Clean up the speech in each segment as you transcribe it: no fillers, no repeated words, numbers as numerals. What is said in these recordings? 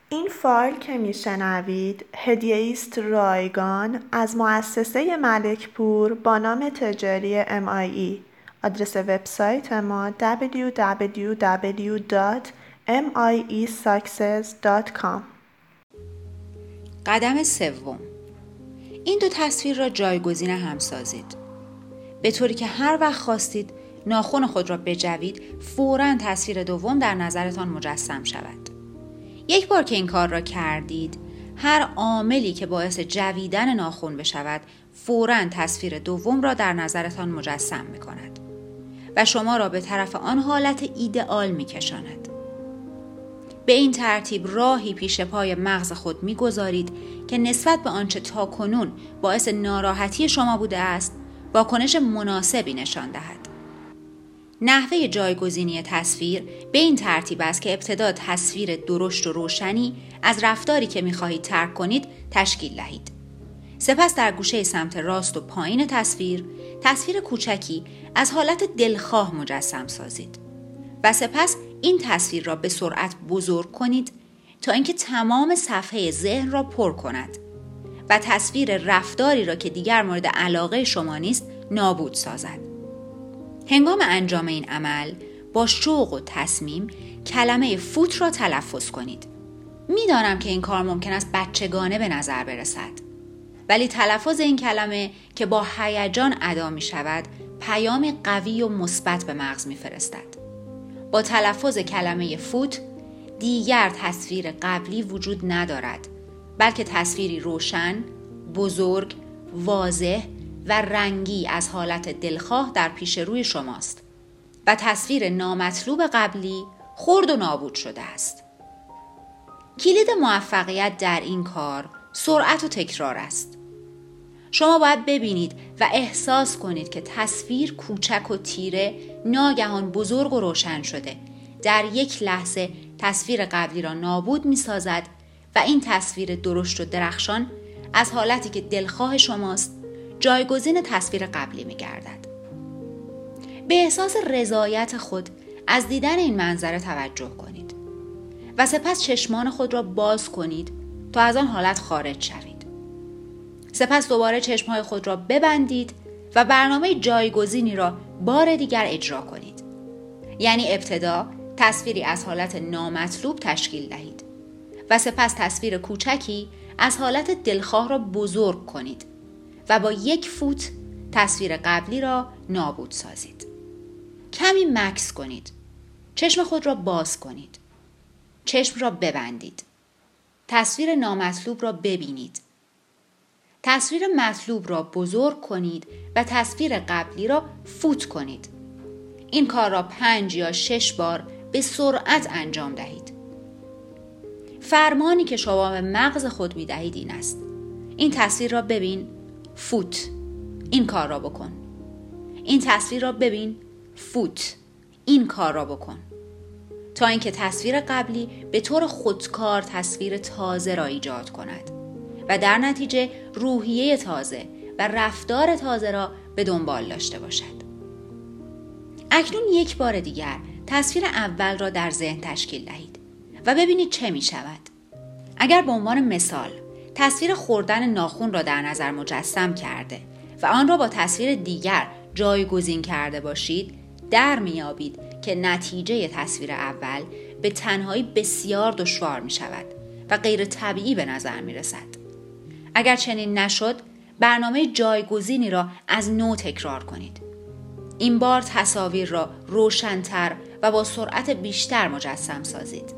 این فایل که میشنوید هدیه است رایگان از مؤسسه ملکپور با نام تجاری MIE. آدرس وبسایت ما www.miesuccess.com. قدم سوم، این دو تصویر را جایگزین هم سازید، به طوری که هر وقت خواستید ناخن خود را بجوید فوراً تصویر دوم در نظرتان مجسم شود. یک بار که این کار را کردید، هر عاملی که باعث جویدن ناخن بشود فوراً تصویر دوم را در نظرتان مجسم می کند و شما را به طرف آن حالت ایدئال می کشاند. به این ترتیب راهی پیش پای مغز خود می گذارید که نسبت به آنچه تاکنون باعث ناراحتی شما بوده است واکنش مناسبی نشان دهد. نحوه جایگزینی تصویر به این ترتیب است که ابتدا تصویر درشت و روشنی از رفتاری که می خواهید ترک کنید تشکیل دهید. سپس در گوشه سمت راست و پایین تصویر کوچکی از حالت دلخواه مجسم سازید و سپس این تصویر را به سرعت بزرگ کنید تا اینکه تمام صفحه ذهن را پر کند و تصویر رفتاری را که دیگر مورد علاقه شما نیست نابود سازد. هنگام انجام این عمل با شوق و تصمیم کلمه فوت را تلفظ کنید. میدانم که این کار ممکن است بچگانه به نظر برسد، ولی تلفظ این کلمه که با هیجان ادا می شود پیام قوی و مثبت به مغز می فرستد. با تلفظ کلمه فوت دیگر تصویر قبلی وجود ندارد، بلکه تصویری روشن، بزرگ، واضح و رنگی از حالت دلخواه در پیش روی شماست و تصویر نامطلوب قبلی خرد و نابود شده است. کلید موفقیت در این کار سرعت و تکرار است. شما باید ببینید و احساس کنید که تصویر کوچک و تیره ناگهان بزرگ و روشن شده. در یک لحظه تصویر قبلی را نابود می سازد و این تصویر درشت و درخشان از حالتی که دلخواه شماست جایگزین تصویر قبلی می گردد. به احساس رضایت خود از دیدن این منظره توجه کنید و سپس چشمان خود را باز کنید تا از آن حالت خارج شوید. سپس دوباره چشمهای خود را ببندید و برنامه جایگزینی را بار دیگر اجرا کنید. یعنی ابتدا تصویری از حالت نامطلوب تشکیل دهید و سپس تصویر کوچکی از حالت دلخواه را بزرگ کنید و با یک فوت تصویر قبلی را نابود سازید. کمی مکث کنید. چشم خود را باز کنید. چشم را ببندید. تصویر نامطلوب را ببینید. تصویر مطلوب را بزرگ کنید و تصویر قبلی را فوت کنید. این کار را 5 یا 6 بار به سرعت انجام دهید. فرمانی که شما به مغز خود می دهید این است: این تصویر را ببین، فوت، این کار را بکن. این تصویر را ببین، فوت، این کار را بکن. تا اینکه تصویر قبلی به طور خودکار تصویر تازه را ایجاد کند و در نتیجه روحیه تازه و رفتار تازه را به دنبال داشته باشد. اکنون یک بار دیگر تصویر اول را در ذهن تشکیل دهید و ببینید چه می شود. اگر به عنوان مثال تصویر خوردن ناخن را در نظر مجسم کرده و آن را با تصویر دیگر جایگزین کرده باشید، در میابید که نتیجه تصویر اول به تنهایی بسیار دشوار می شود و غیر طبیعی به نظر می رسد. اگر چنین نشد، برنامه جایگزینی را از نو تکرار کنید. این بار تصاویر را روشن‌تر و با سرعت بیشتر مجسم سازید.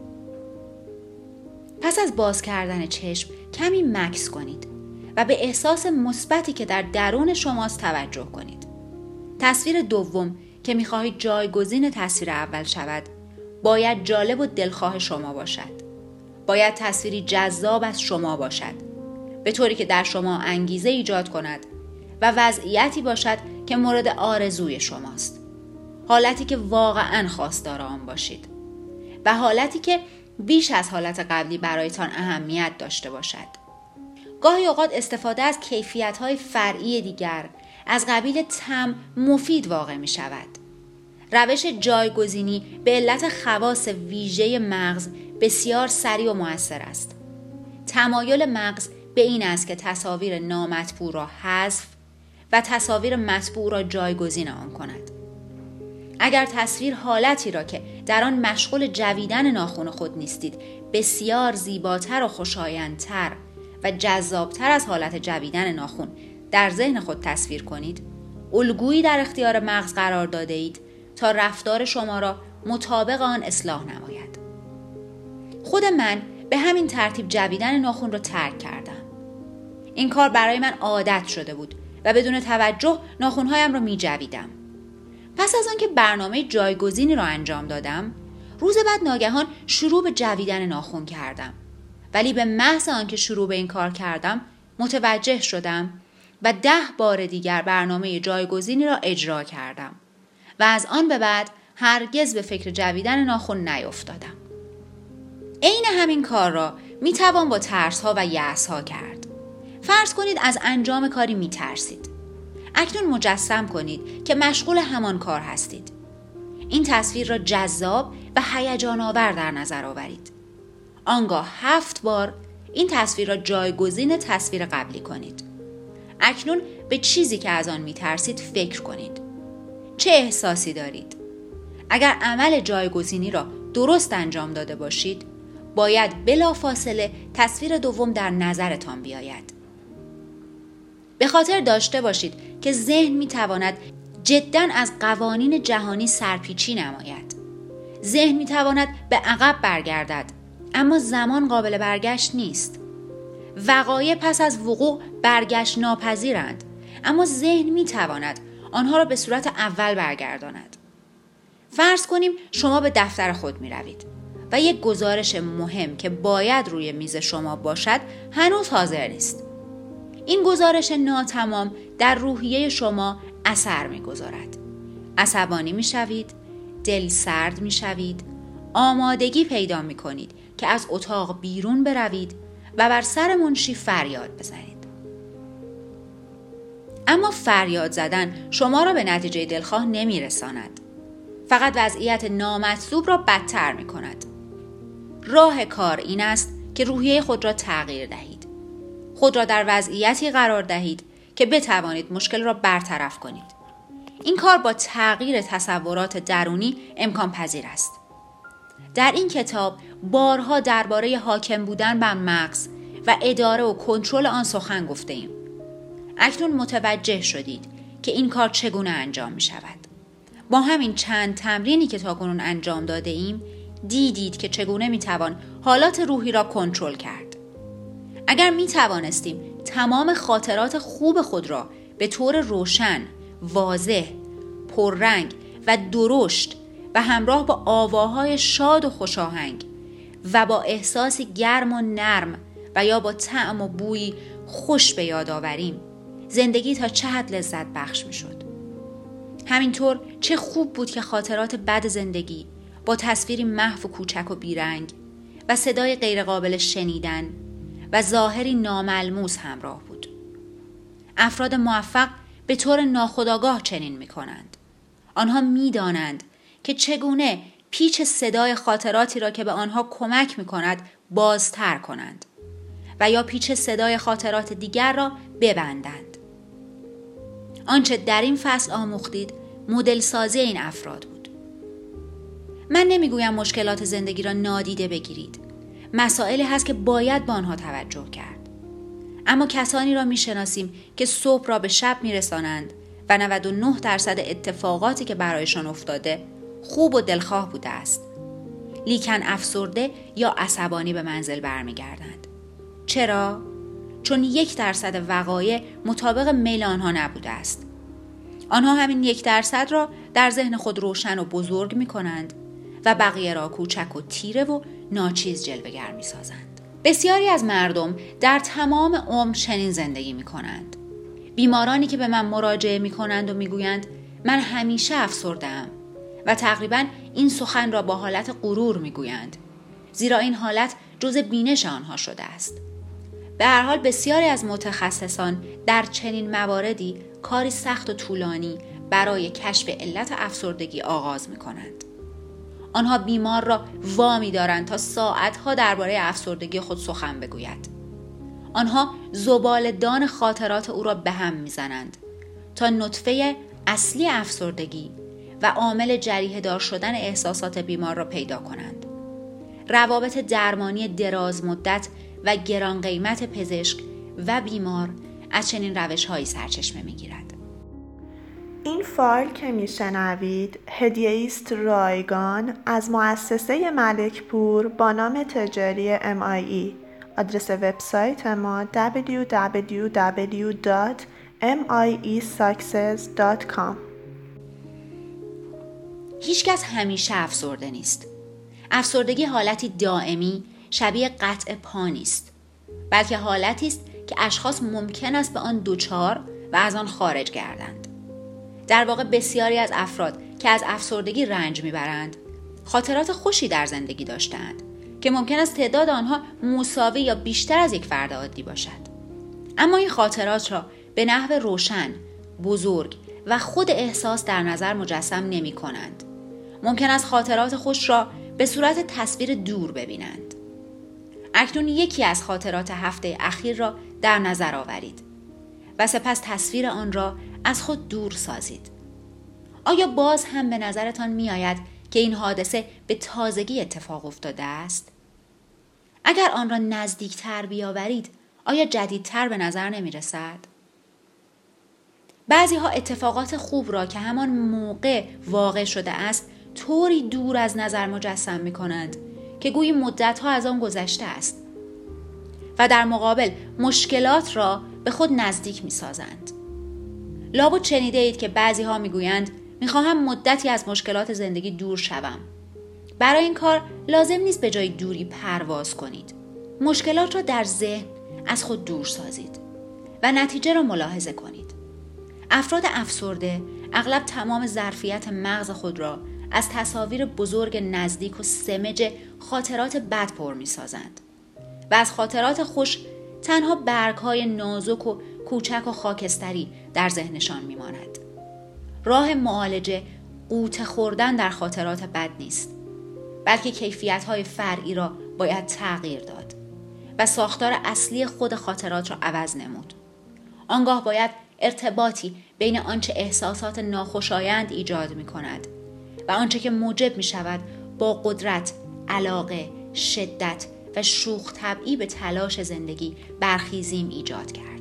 پس از باز کردن چشم کمی مکث کنید و به احساس مثبتی که در درون شماست توجه کنید. تصویر دوم که می‌خواهید جایگزین تصویر اول شود، باید جالب و دلخواه شما باشد. باید تصویری جذاب از شما باشد، به طوری که در شما انگیزه ایجاد کند و وضعیتی باشد که مورد آرزوی شماست. حالتی که واقعاً خواستار آن باشید و حالتی که بیش از حالت قبلی برایتان اهمیت داشته باشد. گاهی اوقات استفاده از کیفیت‌های فرعی دیگر از قبیل طعم مفید واقع می شود. روش جایگزینی به علت خواص ویژه مغز بسیار سریع و مؤثر است. تمایل مغز به این است که تصاویر نامطبوع را حذف و تصاویر مطبوع را جایگزین آن کند. اگر تصویر حالتی را که در آن مشغول جویدن ناخن خود نیستید بسیار زیباتر و خوشایندتر و جذابتر از حالت جویدن ناخن در ذهن خود تصویر کنید، الگویی در اختیار مغز قرار داده اید تا رفتار شما را مطابق آن اصلاح نماید. خود من به همین ترتیب جویدن ناخن را ترک کردم. این کار برای من عادت شده بود و بدون توجه ناخن‌هایم را می جویدم. پس از آنکه برنامه جایگزینی را انجام دادم، روز بعد ناگهان شروع به جویدن ناخن کردم. ولی به محض آنکه شروع به این کار کردم، متوجه شدم و 10 بار دیگر برنامه جایگزینی را اجرا کردم و از آن به بعد هرگز به فکر جویدن ناخن نیفتادم. عین همین کار را می توان با ترس‌ها و یأس‌ها کرد. فرض کنید از انجام کاری می ترسید. اکنون مجسم کنید که مشغول همان کار هستید. این تصویر را جذاب و هیجان آور در نظر آورید. آنگاه 7 بار این تصویر را جایگزین تصویر قبلی کنید. اکنون به چیزی که از آن می ترسید فکر کنید. چه احساسی دارید؟ اگر عمل جایگزینی را درست انجام داده باشید، باید بلافاصله تصویر دوم در نظرتان بیاید. به خاطر داشته باشید که ذهن می تواند جداً از قوانین جهانی سرپیچی نماید. ذهن می تواند به عقب برگردد، اما زمان قابل برگشت نیست. وقایع پس از وقوع برگشت ناپذیرند، اما ذهن می تواند آنها را به صورت اول برگرداند. فرض کنیم شما به دفتر خود می روید و یک گزارش مهم که باید روی میز شما باشد هنوز حاضر نیست. این گزارش ناتمام در روحیه شما اثر می گذارد. عصبانی می شوید، دل سرد می شوید، آمادگی پیدا می کنید که از اتاق بیرون بروید و بر سر منشی فریاد بزنید. اما فریاد زدن شما را به نتیجه دلخواه نمی رساند. فقط وضعیت نامطلوب را بدتر می کند. راه کار این است که روحیه خود را تغییر دهید. خود را در وضعیتی قرار دهید که بتوانید مشکل را برطرف کنید. این کار با تغییر تصورات درونی امکان پذیر است. در این کتاب بارها درباره حاکم بودن بر مغز و اداره و کنترل آن سخن گفته ایم. اکنون متوجه شدید که این کار چگونه انجام می شود. با همین چند تمرینی که تاکنون انجام داده ایم، دیدید که چگونه می توان حالات روحی را کنترل کرد. اگر می توانستیم تمام خاطرات خوب خود را به طور روشن، واضح، پررنگ و درشت و همراه با آواهای شاد و خوشاهنگ و با احساسی گرم و نرم و یا با طعم و بویی خوش به یاد آوریم، زندگی تا چه حد لذت بخش می شد. همینطور چه خوب بود که خاطرات بد زندگی با تصویری محو و کوچک و بیرنگ و صدای غیرقابل شنیدن و ظاهری ناملموس همراه بود. افراد موفق به طور ناخودآگاه چنین می کنند. آنها می دانند که چگونه پیچ صدای خاطراتی را که به آنها کمک می کند بازتر کنند و یا پیچ صدای خاطرات دیگر را ببندند. آنچه در این فصل آموختید مدل سازی این افراد بود. من نمیگویم مشکلات زندگی را نادیده بگیرید. مسائلی هست که باید به آنها توجه کرد. اما کسانی را میشناسیم که صبح را به شب میرسانند و 99% اتفاقاتی که برایشان افتاده خوب و دلخواه بوده است. لیکن افسرده یا عصبانی به منزل برمیگردند. چرا؟ چون 1% وقایع مطابق میل آنها نبوده است. آنها همین 1% را در ذهن خود روشن و بزرگ می کنند و بقیه را کوچک و تیره و ناچیز جلوه‌گر می سازند. بسیاری از مردم در تمام عمر چنین زندگی می کنند. بیمارانی که به من مراجعه می کنند و می گویند من همیشه افسرده‌ام و تقریباً این سخن را با حالت غرور می گویند، زیرا این حالت جزء بینش آنها شده است. به هر حال بسیاری از متخصصان در چنین مواردی کاری سخت و طولانی برای کشف علت افسردگی آغاز می کنند. آنها بیمار را وامی دارند تا ساعتها درباره افسردگی خود سخن بگوید. آنها زباله‌دان خاطرات او را به هم میزنند تا نطفه اصلی افسردگی و عامل جریحه دار شدن احساسات بیمار را پیدا کنند. روابط درمانی دراز مدت و گران قیمت پزشک و بیمار از چنین روش‌هایی سرچشمه می‌گیرد. این فایل که میشنوید هدیه است رایگان از مؤسسه ملکپور با نام تجاری MIE. آدرس وبسایت ما www.miesuccess.com. هیچکس همیشه افسرده نیست. افسردگی حالتی دائمی شبیه قطع پا نیست، بلکه حالتی است که اشخاص ممکن است به آن دچار و از آن خارج گردند. در واقع بسیاری از افراد که از افسردگی رنج میبرند خاطرات خوشی در زندگی داشتند که ممکن است تعداد آنها مساوی یا بیشتر از یک فرد عادی باشد. اما این خاطرات را به نحو روشن، بزرگ و خود احساس در نظر مجسم نمی کنند. ممکن است خاطرات خوش را به صورت تصویر دور ببینند. اکنون یکی از خاطرات هفته اخیر را در نظر آورید و سپس تصویر آن را از خود دور سازید. آیا باز هم به نظرتان می آید که این حادثه به تازگی اتفاق افتاده است؟ اگر آن را نزدیکتر بیاورید، آیا جدیدتر به نظر نمی رسد؟ بعضی ها اتفاقات خوب را که همان موقع واقع شده است طوری دور از نظر مجسم می کنند که گویی مدتها از آن گذشته است و در مقابل مشکلات را به خود نزدیک می سازند. لابد شنیده اید که بعضی ها می گویند می خواهم مدتی از مشکلات زندگی دور شوم. برای این کار لازم نیست به جای دوری پرواز کنید. مشکلات را در ذهن از خود دور سازید و نتیجه را ملاحظه کنید. افراد افسرده اغلب تمام ظرفیت مغز خود را از تصاویر بزرگ نزدیک و سمج خاطرات بد پر می سازند و از خاطرات خوش تنها برگ‌های نازک و کوچک و خاکستری در ذهنشان می ماند. راه معالجه غوطه خوردن در خاطرات بد نیست، بلکه کیفیت‌های فرعی را باید تغییر داد و ساختار اصلی خود خاطرات را عوض نمود. آنگاه باید ارتباطی بین آنچه احساسات ناخوشایند ایجاد می کند و آنچه که موجب می شود با قدرت، علاقه، شدت و شوخ طبعی به تلاش زندگی برخیزیم ایجاد کرد.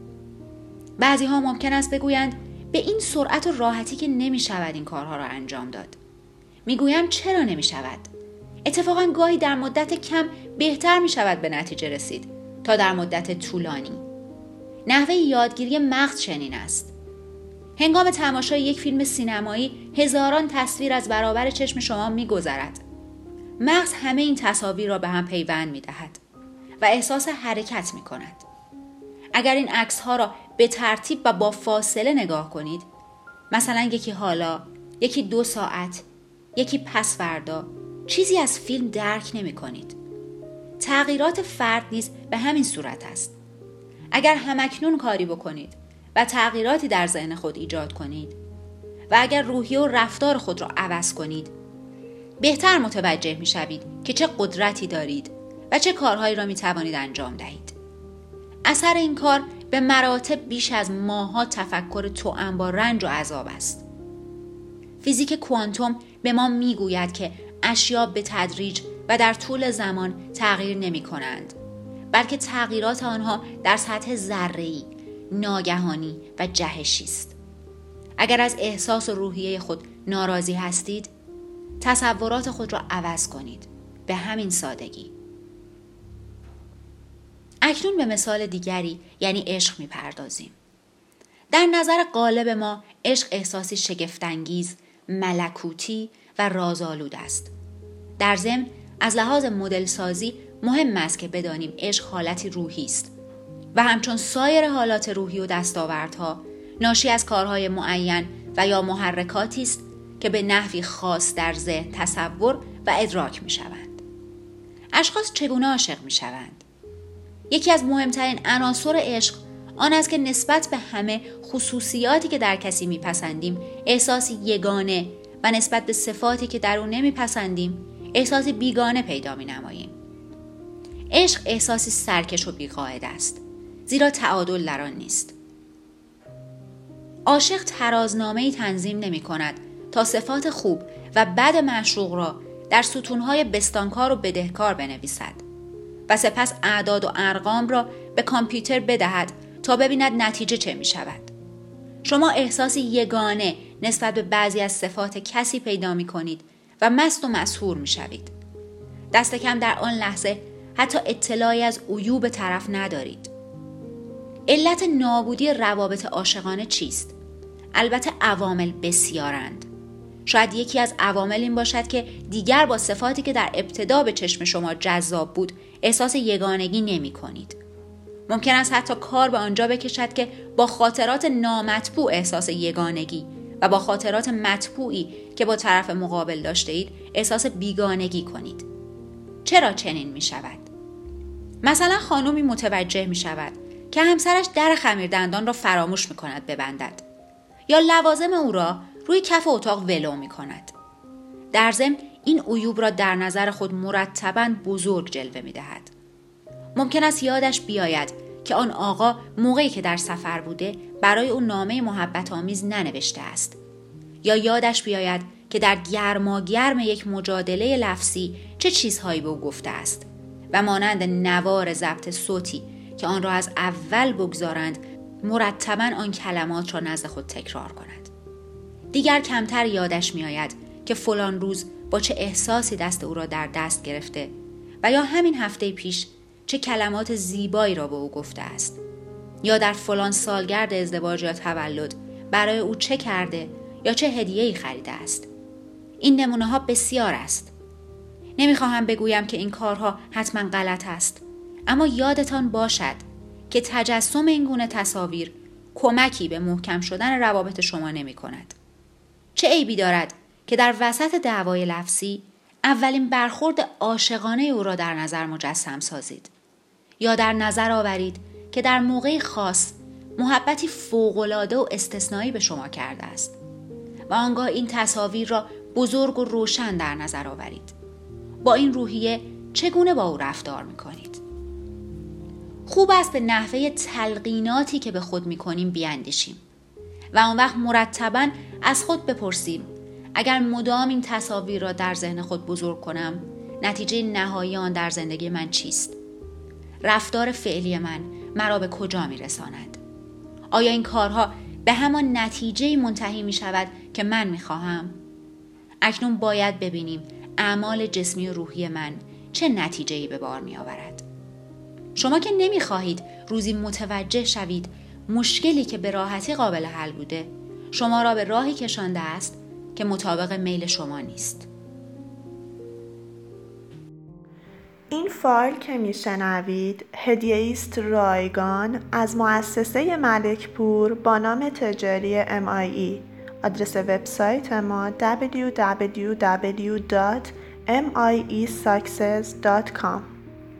بعضی ها ممکن است بگویند به این سرعت و راحتی که نمی شود این کارها را انجام داد. می گویم چرا نمی شود؟ اتفاقا گاهی در مدت کم بهتر می شود به نتیجه رسید تا در مدت طولانی. نحوه یادگیری مغز چنین است. هنگام تماشای یک فیلم سینمایی هزاران تصویر از برابر چشم شما می گذرد. مغز همه این تصاویر را به هم پیوند می دهد و احساس حرکت می کند. اگر این عکس ها را به ترتیب و با فاصله نگاه کنید، مثلا یکی حالا، یکی 2 ساعت، یکی پس فردا، چیزی از فیلم درک نمی کنید. تغییرات فرد نیز به همین صورت است. اگر همکنون کاری بکنید و تغییراتی در ذهن خود ایجاد کنید و اگر روحیه و رفتار خود را عوض کنید، بهتر متوجه می شوید که چه قدرتی دارید و چه کارهایی را می توانید انجام دهید. اثر این کار به مراتب بیش از ماها تفکر توأم با رنج و عذاب است. فیزیک کوانتوم به ما می گوید که اشیا به تدریج و در طول زمان تغییر نمی کنند، بلکه تغییرات آنها در سطح ذره‌ای، ناگهانی و جهشی است. اگر از احساس و روحیه خود ناراضی هستید، تصورات خود را عوض کنید. به همین سادگی. اکنون به مثال دیگری یعنی عشق می‌پردازیم. در نظر غالب ما عشق احساسی شگفت‌انگیز، ملکوتی و رازآلود است. در ضمن از لحاظ مدل سازی مهم است که بدانیم عشق حالتی روحی است و همچون سایر حالات روحی و دستاوردها ناشی از کارهای معین و یا محرکاتی است که به نحوی خاص در ذهن تصور و ادراک می شوند. اشخاص چگونه عاشق می شوند؟ یکی از مهمترین عناصر عشق آن است که نسبت به همه خصوصیاتی که در کسی می پسندیم احساسی یگانه و نسبت به صفاتی که در اون نمیپسندیم احساس بیگانه پیدا می‌نماییم. عشق احساسی سرکش و بی‌قاعده است، زیرا تعادل در آن نیست. عاشق ترازنامه‌ای تنظیم نمی‌کند تا صفات خوب و بد معشوق را در ستون‌های بستانکار و بدهکار بنویسد و سپس اعداد و ارقام را به کامپیوتر بدهد تا ببیند نتیجه چه می‌شود. شما احساسی یگانه نسبت به بعضی از صفات کسی پیدا می‌کنید و مست و مسحور می‌شوید. دست کم در آن لحظه حتی اطلاعی از عیوب طرف ندارید. علت نابودی روابط عاشقانه چیست؟ البته عوامل بسیارند. شاید یکی از عوامل این باشد که دیگر با صفاتی که در ابتدا به چشم شما جذاب بود احساس یگانگی نمی کنید. ممکن است حتی کار به آنجا بکشد که با خاطرات نامطبوع احساس یگانگی و با خاطرات مطبوعی که با طرف مقابل داشته اید احساس بیگانگی کنید. چرا چنین می شود؟ مثلا خانومی متوجه می شود که همسرش در خمیردندان را فراموش می کند ببندد یا لوازم او را روی کف اتاق ولو می کند. در ضمن این عیوب را در نظر خود مرتباً بزرگ جلوه می دهد. ممکن است یادش بیاید که آن آقا موقعی که در سفر بوده برای او نامه محبت آمیز ننوشته است، یا یادش بیاید که در گرماگرم یک مجادله لفظی چه چیزهایی به او گفته است و مانند نوار ضبط صوتی که آن را از اول بگذارند مرتباً آن کلمات را نزد خود تکرار کند. دیگر کمتر یادش میآید که فلان روز با چه احساسی دست او را در دست گرفته و یا همین هفته پیش چه کلمات زیبایی را به او گفته است، یا در فلان سالگرد ازدواج یا تولد برای او چه کرده یا چه هدیه‌ای خریده است. این نمونه‌ها بسیار است. نمیخواهم بگویم که این کارها حتما غلط است، اما یادتان باشد که تجسم این گونه تصاویر کمکی به محکم شدن روابط شما نمی کند. چه عیبی دارد که در وسط دعوای لفظی اولین برخورد عاشقانه او را در نظر مجسم سازید، یا در نظر آورید که در موقعی خاص محبتی فوق‌العاده و استثنایی به شما کرده است و آنگاه این تصاویر را بزرگ و روشن در نظر آورید. با این روحیه چگونه با او رفتار می‌کنید؟ خوب است به نحوه تلقیناتی که به خود می‌کنیم بیاندیشیم و آن وقت مرتباً از خود بپرسیم اگر مدام این تصاویر را در ذهن خود بزرگ کنم، نتیجه نهایی آن در زندگی من چیست؟ رفتار فعلی من مرا به کجا می‌رساند؟ آیا این کارها به همان نتیجه منتهی می‌شود که من می‌خواهم؟ اکنون باید ببینیم اعمال جسمی و روحی من چه نتیجه‌ای به بار می‌آورد. شما که نمی‌خواهید روزی متوجه شوید مشکلی که به راحتی قابل حل بوده شما را به راهی کشانده است که مطابق میل شما نیست. این فایل که میشنوید هدیه است رایگان از مؤسسه ملکپور با نام تجاری MIE. آدرس وبسایت ما www.miesuccess.com